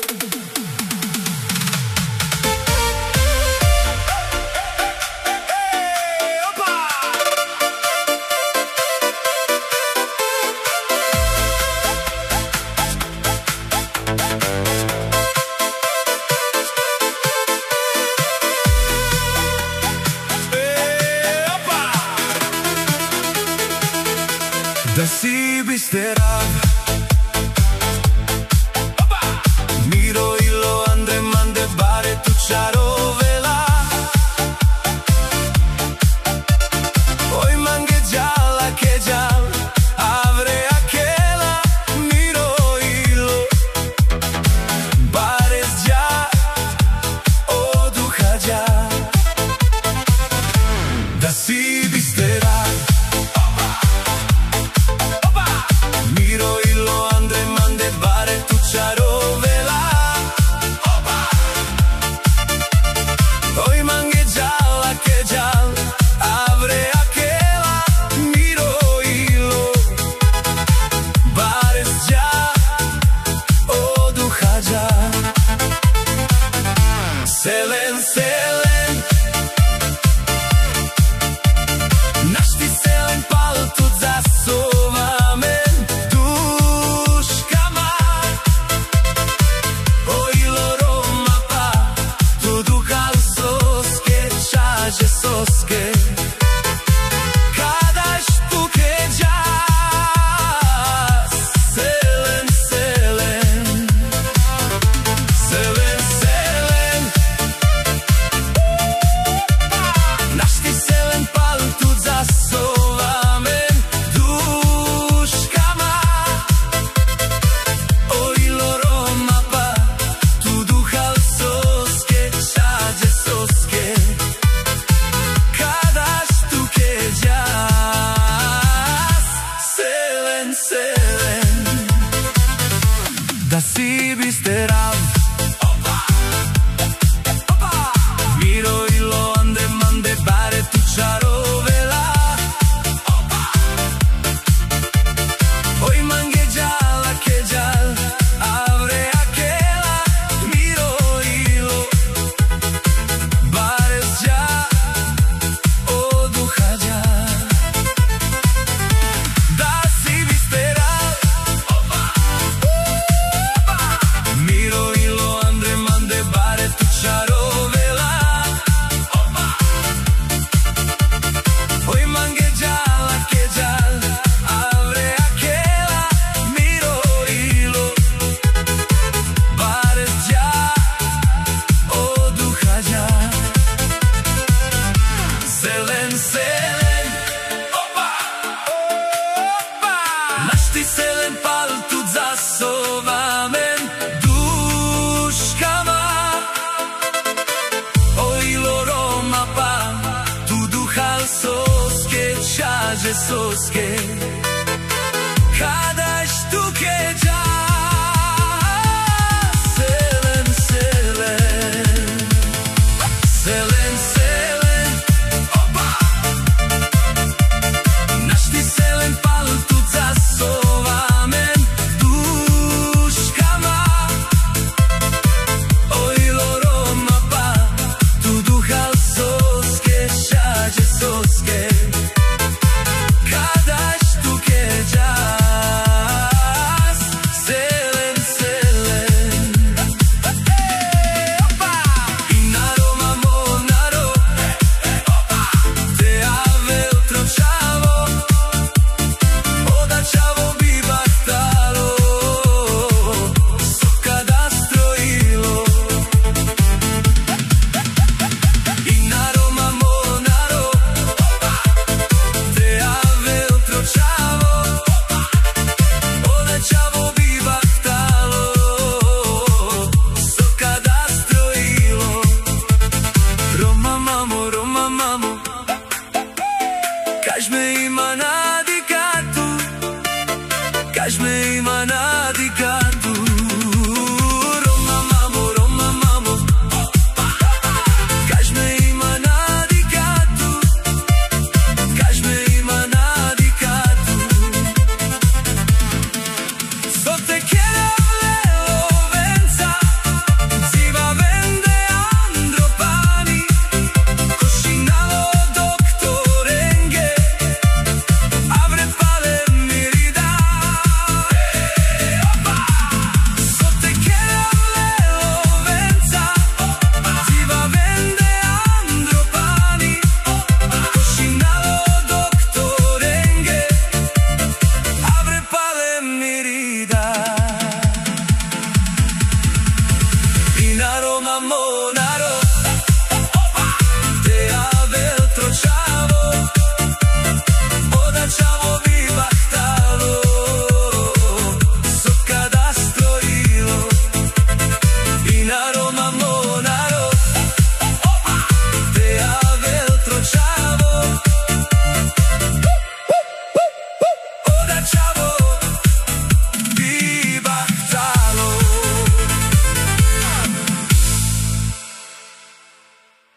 Da si bisterav Miro ilo andre mande bare tu čarovela Oj mange djala ke djal Avre akela Miro ilo Bare dja Oduha dja Da si bisterav Selen, selen Našti selen pal tut zasova men duškama Ojlo Roma pa tu duhal soske čaže soske Kada štuke džas Selen, selen Selen, selen Našti selen pal tut zasova men duškama Ojlo Roma pa tu duhal soske čađe soske Kada štuke džas Selen, selen Da si bisterav